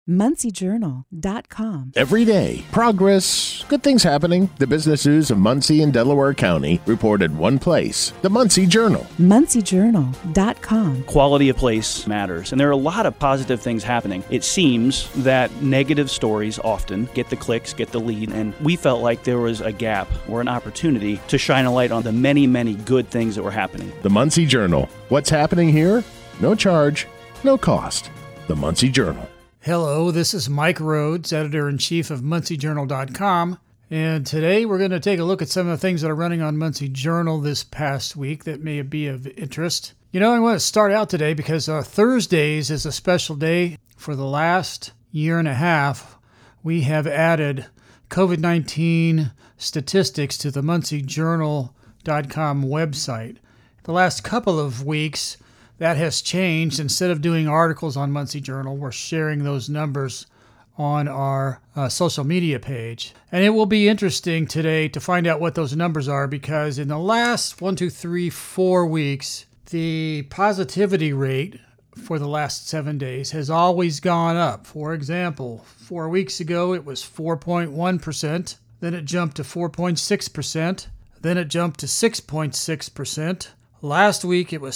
MuncieJournal.com. Every day, progress, good things happening. The business news of Muncie and Delaware County reported one place, the Muncie Journal. MuncieJournal.com. Quality of place matters, and there are a lot of positive things happening. It seems that negative stories often get the clicks, get the lead, and we felt like there was a gap or an opportunity to shine a light on the many, many good things that were happening. The Muncie Journal. What's happening here? No charge, no cost. The Muncie Journal. Hello, this is Mike Rhodes, Editor-in-Chief of MuncieJournal.com, and today we're going to take a look at some of the things that are running on Muncie Journal this past week that may be of interest. You know, I want to start out today because Thursdays is a special day. For the last year and a half, we have added COVID-19 statistics to the MuncieJournal.com website. The last couple of weeks, that has changed. Instead of doing articles on Muncie Journal, we're sharing those numbers on our social media page. And it will be interesting today to find out what those numbers are, because in the last 4 weeks, the positivity rate for the last 7 days has always gone up. For example, 4 weeks ago, it was 4.1%. Then it jumped to 4.6%. Then it jumped to 6.6%. Last week, it was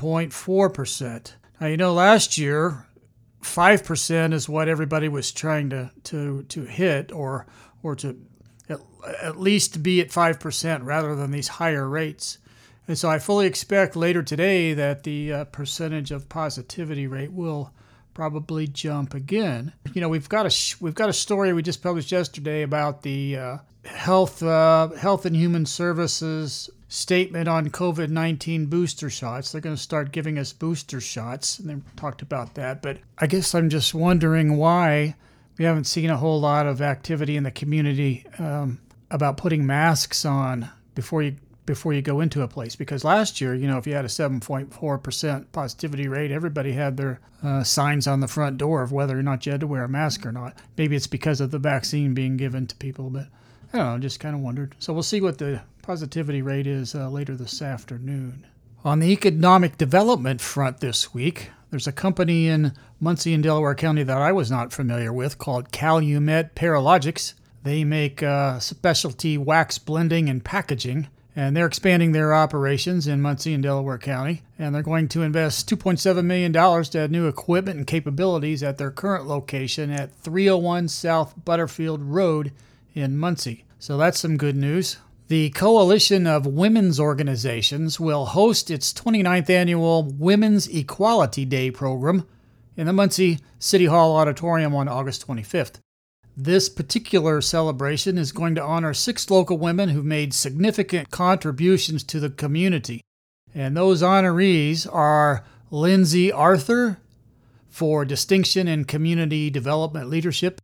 7.4%. Now, you know, last year, 5% is what everybody was trying to hit, or to at least be at 5% rather than these higher rates. And so I fully expect later today that the percentage of positivity rate will probably jump again. You know, we've got a story we just published yesterday about the Health and Human Services statement on COVID-19 booster shots. They're going to start giving us booster shots, and they talked about that. But I guess I'm just wondering why we haven't seen a whole lot of activity in the community about putting masks on before you go into a place. Because last year, you know, if you had a 7.4% positivity rate, everybody had their signs on the front door of whether or not you had to wear a mask or not. Maybe it's because of the vaccine being given to people, but I don't know, just kind of wondered. So we'll see what the positivity rate is later this afternoon. On the economic development front this week, there's a company in Muncie and Delaware County that I was not familiar with called Calumet Paralogics. They make specialty wax blending and packaging, and they're expanding their operations in Muncie and Delaware County, and they're going to invest $2.7 million to add new equipment and capabilities at their current location at 301 South Butterfield Road in Muncie. So that's some good news. The Coalition of Women's Organizations will host its 29th annual Women's Equality Day program in the Muncie City Hall Auditorium on August 25th. This particular celebration is going to honor 6 local women who've made significant contributions to the community. And those honorees are Lindsay Arthur for Distinction in Community Development Leadership,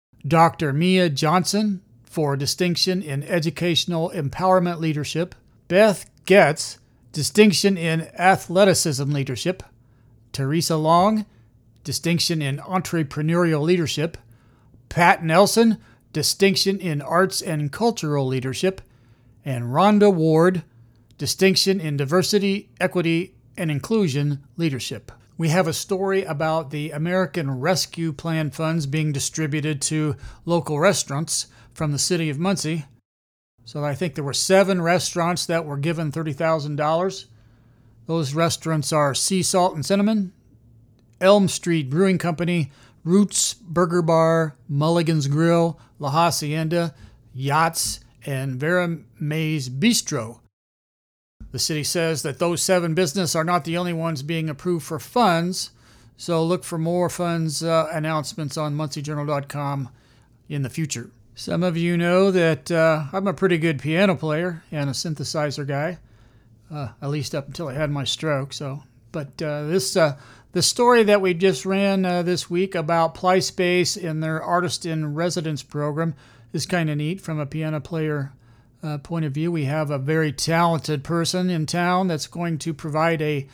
Dr. Mia Johnson for Distinction in Educational Empowerment Leadership, Beth Getz, Distinction in Athleticism Leadership, Teresa Long, Distinction in Entrepreneurial Leadership, Pat Nelson, Distinction in Arts and Cultural Leadership, and Rhonda Ward, Distinction in Diversity, Equity, and Inclusion Leadership. We have a story about the American Rescue Plan funds being distributed to local restaurants from the city of Muncie. So I think there were 7 restaurants that were given $30,000. Those restaurants are Sea Salt and Cinnamon, Elm Street Brewing Company, Roots Burger Bar, Mulligan's Grill, La Hacienda, Yachts, and Vera Mae's Bistro. The city says that those 7 businesses are not the only ones being approved for funds, so look for more funds announcements on MuncieJournal.com in the future. Some of you know that I'm a pretty good piano player and a synthesizer guy, at least up until I had my stroke. But the story that we just ran this week about PlySpace and their Artist in Residence program is kind of neat from a piano player point of view. We have a very talented person in town that's going to play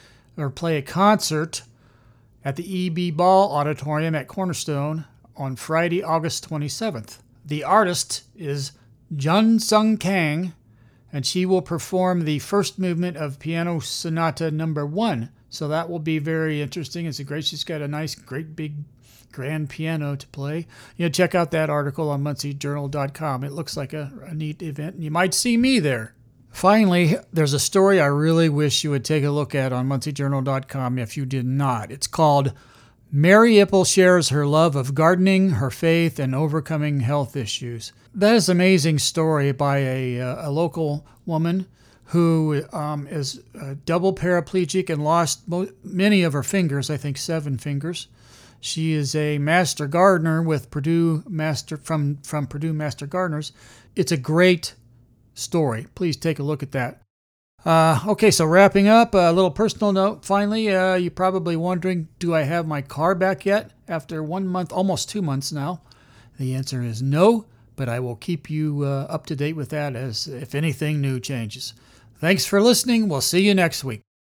a concert at the E.B. Ball Auditorium at Cornerstone on Friday, August 27th. The artist is Jun Sung Kang, and she will perform the first movement of Piano Sonata No. 1. So that will be very interesting. She's got a nice, great big grand piano to play. Check out that article on MuncieJournal.com. It looks like a neat event, and you might see me there. Finally, there's a story I really wish you would take a look at on MuncieJournal.com if you did not. It's called Mary Ipple Shares Her Love of Gardening, Her Faith, and Overcoming Health Issues. That is an amazing story by a local woman who is double paraplegic and lost many of her fingers, I think 7 fingers. She is a master gardener with Purdue from Purdue Master Gardeners. It's a great story. Please take a look at that. Okay, so wrapping up, a little personal note. Finally, you're probably wondering, do I have my car back yet after 1 month, almost 2 months now? The answer is no, but I will keep you up to date with that as if anything new changes. Thanks for listening. We'll see you next week.